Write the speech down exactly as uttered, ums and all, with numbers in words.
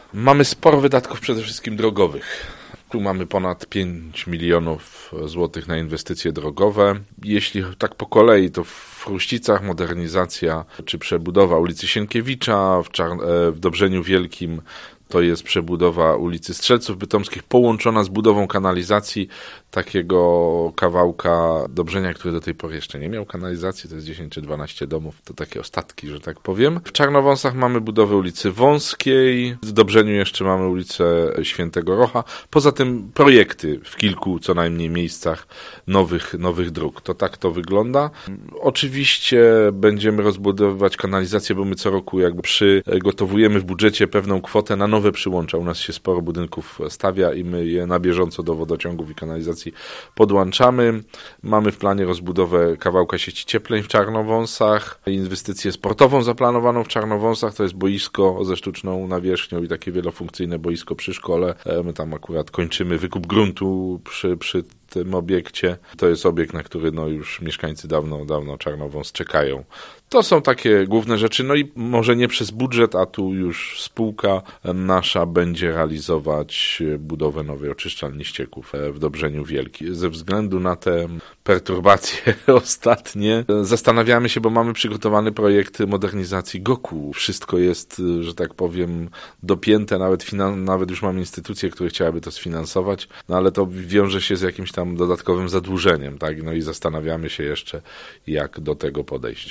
Mamy sporo wydatków przede wszystkim drogowych. Tu mamy ponad pięć milionów złotych na inwestycje drogowe. Jeśli tak po kolei, to w Chruścicach modernizacja czy przebudowa ulicy Sienkiewicza, w, Czar- w Dobrzeniu Wielkim to jest przebudowa ulicy Strzelców Bytomskich połączona z budową kanalizacji takiego kawałka Dobrzenia, który do tej pory jeszcze nie miał kanalizacji, to jest dziesięć czy dwanaście domów, to takie ostatki, że tak powiem. W Czarnowąsach mamy budowę ulicy Wąskiej, w Dobrzeniu jeszcze mamy ulicę Świętego Rocha. Poza tym projekty w kilku co najmniej miejscach nowych, nowych dróg. To tak to wygląda. Oczywiście będziemy rozbudowywać kanalizację, bo my co roku jakby przygotowujemy w budżecie pewną kwotę na nowe przyłącza. U nas się sporo budynków stawia i my je na bieżąco do wodociągów i kanalizacji podłączamy. Mamy w planie rozbudowę kawałka sieci cieplnej w Czarnowąsach, inwestycję sportową zaplanowaną w Czarnowąsach, to jest boisko ze sztuczną nawierzchnią i takie wielofunkcyjne boisko przy szkole. My tam akurat kończymy wykup gruntu przy, przy tym obiekcie. To jest obiekt, na który no już mieszkańcy dawno, dawno Czarnowąs czekają. To są takie główne rzeczy, no i może nie przez budżet, a tu już spółka nasza będzie realizować budowę nowej oczyszczalni ścieków w Dobrzeniu Wielkim. Ze względu na te perturbacje ostatnie zastanawiamy się, bo mamy przygotowany projekt modernizacji Goku. Wszystko jest, że tak powiem, dopięte, nawet, finan- nawet już mamy instytucje, które chciałyby to sfinansować, no ale to wiąże się z jakimś tam dodatkowym zadłużeniem, tak? No i zastanawiamy się jeszcze, jak do tego podejść.